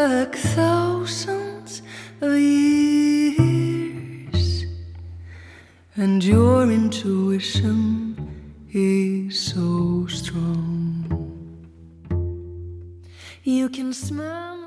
back thousands of years, and your intuition is so strong. You can smell